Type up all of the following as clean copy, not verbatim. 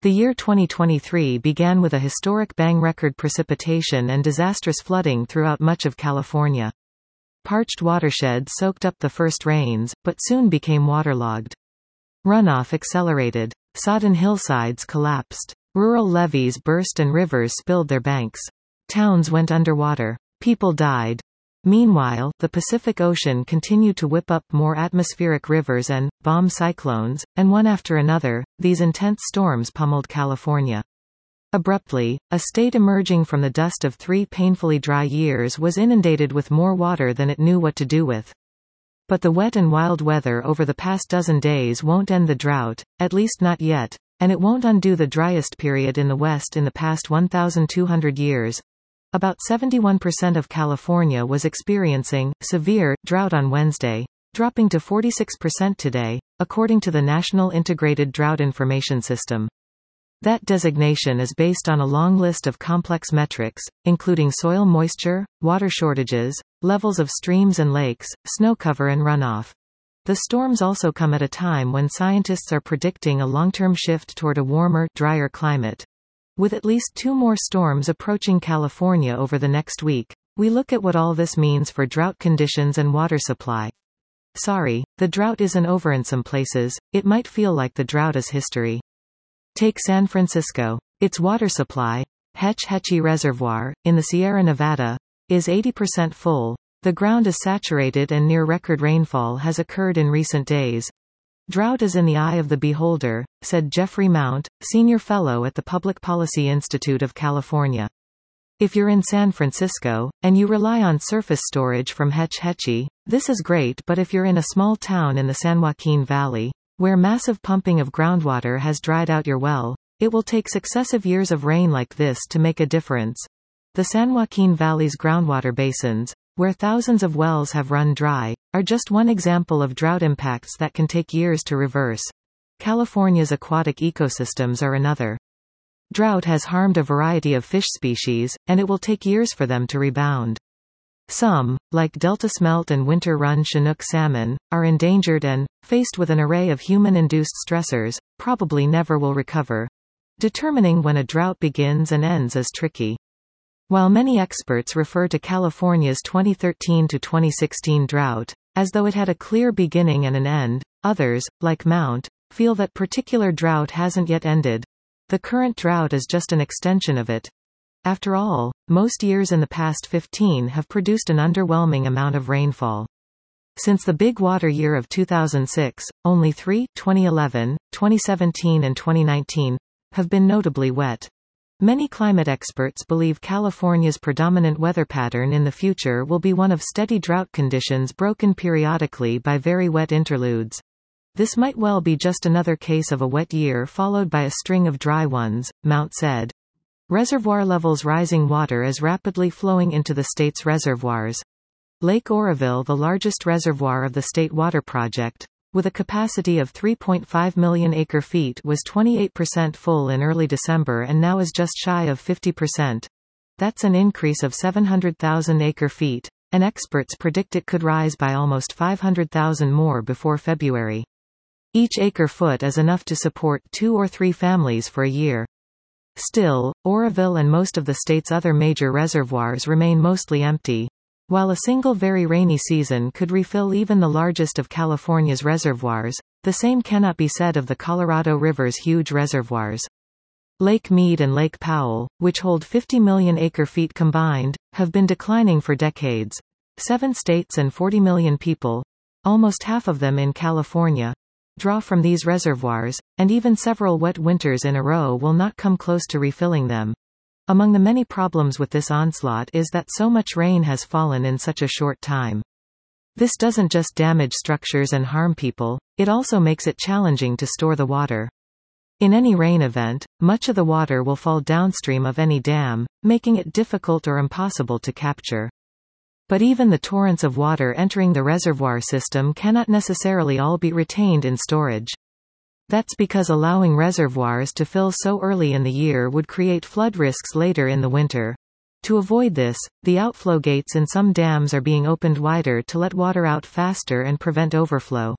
The year 2023 began with a historic bang record precipitation and disastrous flooding throughout much of California. Parched watersheds soaked up the first rains, but soon became waterlogged. Runoff accelerated. Sodden hillsides collapsed. Rural levees burst and rivers spilled their banks. Towns went underwater. People died. Meanwhile, the Pacific Ocean continued to whip up more atmospheric rivers and bomb cyclones, and one after another, these intense storms pummeled California. Abruptly, a state emerging from the dust of 3 painfully dry years was inundated with more water than it knew what to do with. But the wet and wild weather over the past dozen days won't end the drought, at least not yet, and it won't undo the driest period in the West in the past 1,200 years. About 71% of California was experiencing severe drought on Wednesday, dropping to 46% today, according to the National Integrated Drought Information System. That designation is based on a long list of complex metrics, including soil moisture, water shortages, levels of streams and lakes, snow cover and runoff. The storms also come at a time when scientists are predicting a long-term shift toward a warmer, drier climate. With at least 2 more storms approaching California over the next week, we look at what all this means for drought conditions and water supply. Sorry, the drought isn't over in some places, it might feel like the drought is history. Take San Francisco. Its water supply, Hetch Hetchy Reservoir, in the Sierra Nevada, is 80% full. The ground is saturated and near record rainfall has occurred in recent days. Drought is in the eye of the beholder, said Jeffrey Mount, senior fellow at the Public Policy Institute of California. If you're in San Francisco, and you rely on surface storage from Hetch Hetchy, this is great, but if you're in a small town in the San Joaquin Valley, where massive pumping of groundwater has dried out your well, it will take successive years of rain like this to make a difference. The San Joaquin Valley's groundwater basins, where thousands of wells have run dry, are just one example of drought impacts that can take years to reverse. California's aquatic ecosystems are another. Drought has harmed a variety of fish species, and it will take years for them to rebound. Some, like Delta smelt and winter-run Chinook salmon, are endangered and, faced with an array of human-induced stressors, probably never will recover. Determining when a drought begins and ends is tricky. While many experts refer to California's 2013 to 2016 drought as though it had a clear beginning and an end, others, like Mount, feel that particular drought hasn't yet ended. The current drought is just an extension of it. After all, most years in the past 15 have produced an underwhelming amount of rainfall. Since the big water year of 2006, only 3, 2011, 2017 and 2019, have been notably wet. Many climate experts believe California's predominant weather pattern in the future will be one of steady drought conditions broken periodically by very wet interludes. This might well be just another case of a wet year followed by a string of dry ones, Mount said. Reservoir levels rising. Water is rapidly flowing into the state's reservoirs. Lake Oroville, the largest reservoir of the State Water Project, with a capacity of 3.5 million acre-feet, was 28% full in early December and now is just shy of 50%. That's an increase of 700,000 acre-feet, and experts predict it could rise by almost 500,000 more before February. Each acre-foot is enough to support 2 or 3 families for a year. Still, Oroville and most of the state's other major reservoirs remain mostly empty. While a single very rainy season could refill even the largest of California's reservoirs, the same cannot be said of the Colorado River's huge reservoirs. Lake Mead and Lake Powell, which hold 50 million acre-feet combined, have been declining for decades. 7 states and 40 million people, almost half of them in California, draw from these reservoirs, and even several wet winters in a row will not come close to refilling them. Among the many problems with this onslaught is that so much rain has fallen in such a short time. This doesn't just damage structures and harm people, it also makes it challenging to store the water. In any rain event, much of the water will fall downstream of any dam, making it difficult or impossible to capture. But even the torrents of water entering the reservoir system cannot necessarily all be retained in storage. That's because allowing reservoirs to fill so early in the year would create flood risks later in the winter. To avoid this, the outflow gates in some dams are being opened wider to let water out faster and prevent overflow.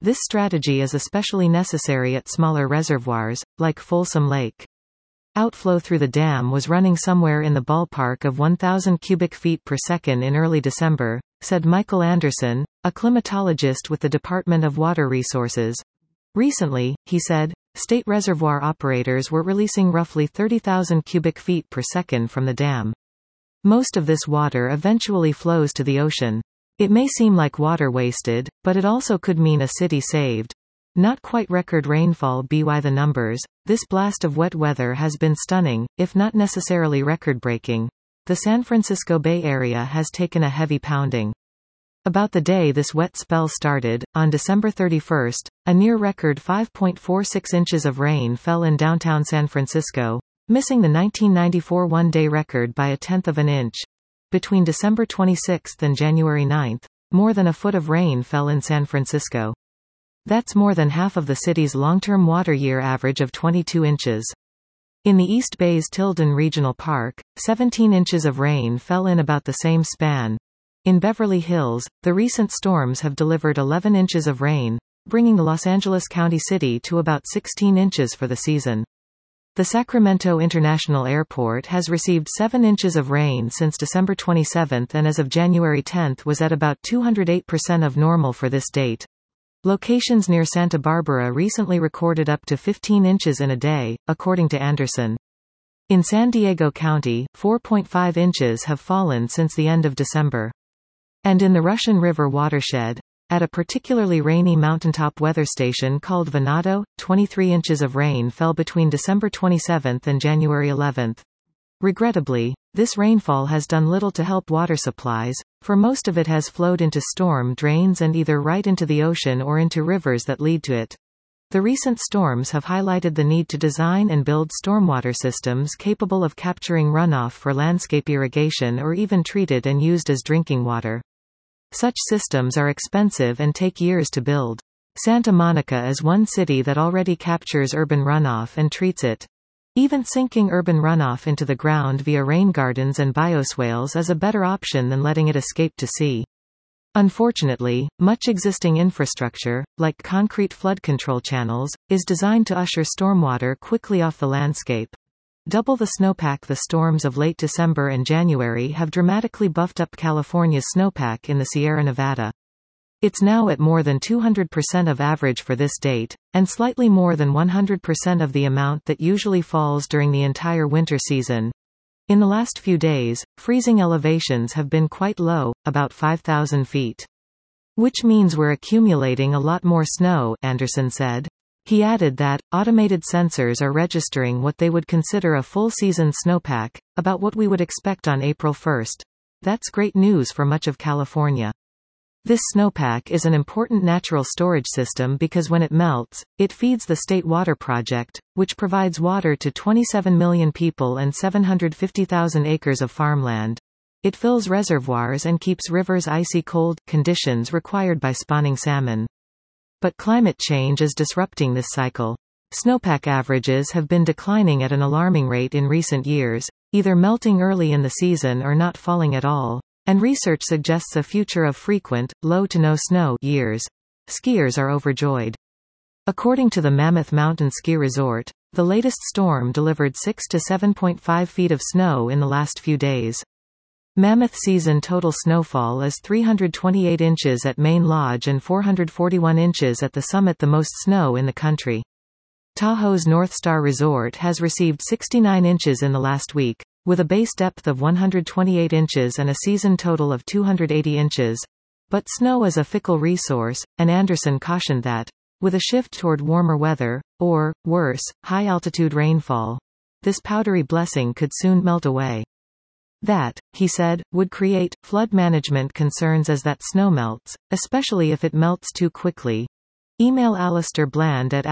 This strategy is especially necessary at smaller reservoirs, like Folsom Lake. Outflow through the dam was running somewhere in the ballpark of 1,000 cubic feet per second in early December, said Michael Anderson, a climatologist with the Department of Water Resources. Recently, he said, state reservoir operators were releasing roughly 30,000 cubic feet per second from the dam. Most of this water eventually flows to the ocean. It may seem like water wasted, but it also could mean a city saved. Not quite record rainfall by the numbers, this blast of wet weather has been stunning, if not necessarily record-breaking. The San Francisco Bay Area has taken a heavy pounding. About the day this wet spell started, on December 31, a near-record 5.46 inches of rain fell in downtown San Francisco, missing the 1994 one-day record by a tenth of an inch. Between December 26 and January 9, more than a foot of rain fell in San Francisco. That's more than half of the city's long-term water year average of 22 inches. In the East Bay's Tilden Regional Park, 17 inches of rain fell in about the same span. In Beverly Hills, the recent storms have delivered 11 inches of rain, bringing the Los Angeles County city to about 16 inches for the season. The Sacramento International Airport has received 7 inches of rain since December 27 and as of January 10 was at about 208% of normal for this date. Locations near Santa Barbara recently recorded up to 15 inches in a day, according to Anderson. In San Diego County, 4.5 inches have fallen since the end of December. And in the Russian River watershed, at a particularly rainy mountaintop weather station called Venado, 23 inches of rain fell between December 27 and January 11. Regrettably, this rainfall has done little to help water supplies, for most of it has flowed into storm drains and either right into the ocean or into rivers that lead to it. The recent storms have highlighted the need to design and build stormwater systems capable of capturing runoff for landscape irrigation or even treated and used as drinking water. Such systems are expensive and take years to build. Santa Monica is one city that already captures urban runoff and treats it. Even sinking urban runoff into the ground via rain gardens and bioswales is a better option than letting it escape to sea. Unfortunately, much existing infrastructure, like concrete flood control channels, is designed to usher stormwater quickly off the landscape. Double the snowpack. The storms of late December and January have dramatically buffed up California's snowpack in the Sierra Nevada. It's now at more than 200% of average for this date, and slightly more than 100% of the amount that usually falls during the entire winter season. In the last few days, freezing elevations have been quite low, about 5,000 feet. Which means we're accumulating a lot more snow, Anderson said. He added that, automated sensors are registering what they would consider a full-season snowpack, about what we would expect on April 1. That's great news for much of California. This snowpack is an important natural storage system because when it melts, it feeds the State Water Project, which provides water to 27 million people and 750,000 acres of farmland. It fills reservoirs and keeps rivers icy cold, conditions required by spawning salmon. But climate change is disrupting this cycle. Snowpack averages have been declining at an alarming rate in recent years, either melting early in the season or not falling at all. And research suggests a future of frequent, low to no snow years. Skiers are overjoyed. According to the Mammoth Mountain Ski Resort, the latest storm delivered 6 to 7.5 feet of snow in the last few days. Mammoth season total snowfall is 328 inches at Main Lodge and 441 inches at the summit, the most snow in the country. Tahoe's North Star Resort has received 69 inches in the last week, with a base depth of 128 inches and a season total of 280 inches. But snow is a fickle resource, and Anderson cautioned that, with a shift toward warmer weather, or, worse, high-altitude rainfall, this powdery blessing could soon melt away. That, he said, would create flood management concerns as that snow melts, especially if it melts too quickly. Email Alistair Bland at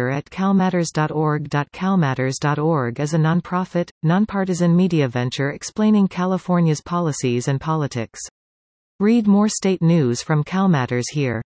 alistair@calmatters.org. CalMatters.org is a nonprofit, nonpartisan media venture explaining California's policies and politics. Read more state news from CalMatters here.